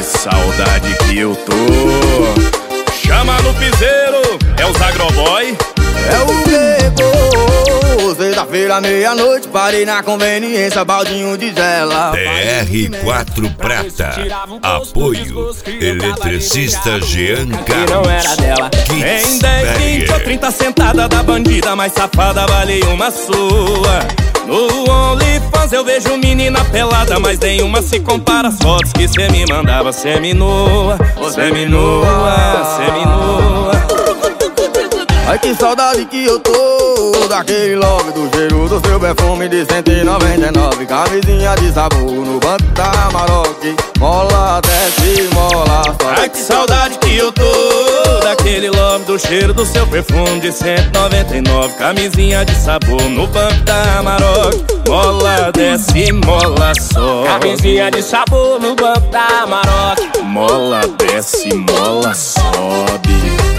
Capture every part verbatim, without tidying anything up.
saudade que eu tô. Chama no piseiro, é os agroboy. É o Bebo, sexta-feira, meia-noite, parei na conveniência, baldinho de gela. D R quatro Prata, apoio, eletricista Jean Carlos. Não era dela. Em dez, vinte ou trinta sentada da bandida mais safada, vale uma sua. No OnlyFans eu vejo menina pelada, mas nenhuma se compara às fotos que cê me mandava semi-nua, semi-nua, semi-nua. Ai, que saudade que eu tô daquele love, do cheiro do seu perfume de cento e noventa e nove. Camisinha de sabor no banco da Maroc, mola, desce, mola, sobe. Ai, que saudade que eu tô daquele love, do cheiro do seu perfume de cento e noventa e nove. Camisinha de sabor no banco da Maroc, mola, desce, mola, sobe. Camisinha de sabor no banco da Maroc, mola, desce, mola, sobe.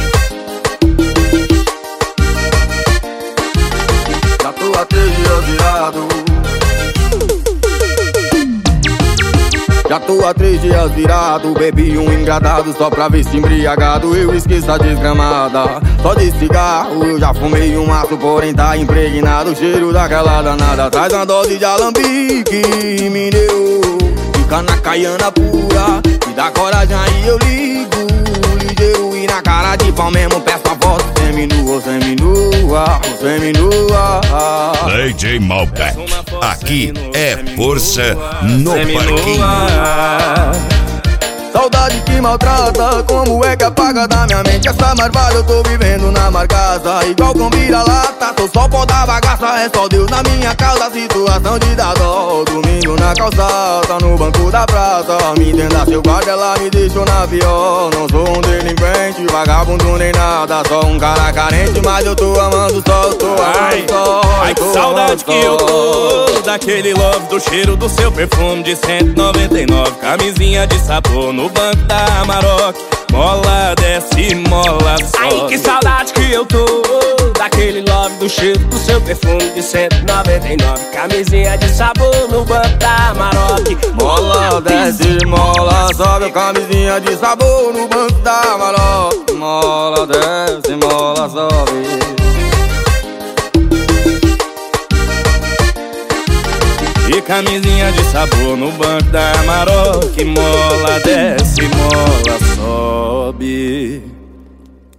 Já tô há três dias virado, já tô há três dias virado. Bebi um engradado só pra ver se embriagado eu esqueço a desgramada. Só de cigarro eu já fumei um maço, porém tá impregnado o cheiro daquela danada. Traz uma dose de alambique, me deu, fica na caiana pura, me dá coragem aí eu ligo, ligeiro e na cara de pau mesmo peço a voz. Seminua, seminua, seminua. D J Malbec, aqui é força no parquinho. Saudade que maltrata, como é que apaga da minha mente essa marvada? Eu tô vivendo na marcaça, igual com vira-lata. Tô só pó da bagaça, é só Deus na minha causa. Situação de dar dó, domingo na calçada, no banco da praça. Me entenda seu guarda, ela me deixou na pior. Não sou um delinquente, vagabundo nem nada, só um cara carente, mas eu tô amando só, eu tô amando só. Ai, que saudade que eu tô daquele love, do cheiro do seu perfume de cento e noventa e nove. Camisinha de sabor no banco da Maroc, mola, desce, mola, sobe. Ai, que saudade que eu tô daquele love, do cheiro do seu perfume de cento e noventa e nove. Camisinha de sabor no banco da Maroc, mola, desce, mola, sobe. Camisinha de sabor no banco da Maroc, mola, desce, mola, sobe. E camisinha de sabor no banco da Maroc, mola, desce, mola, sobe.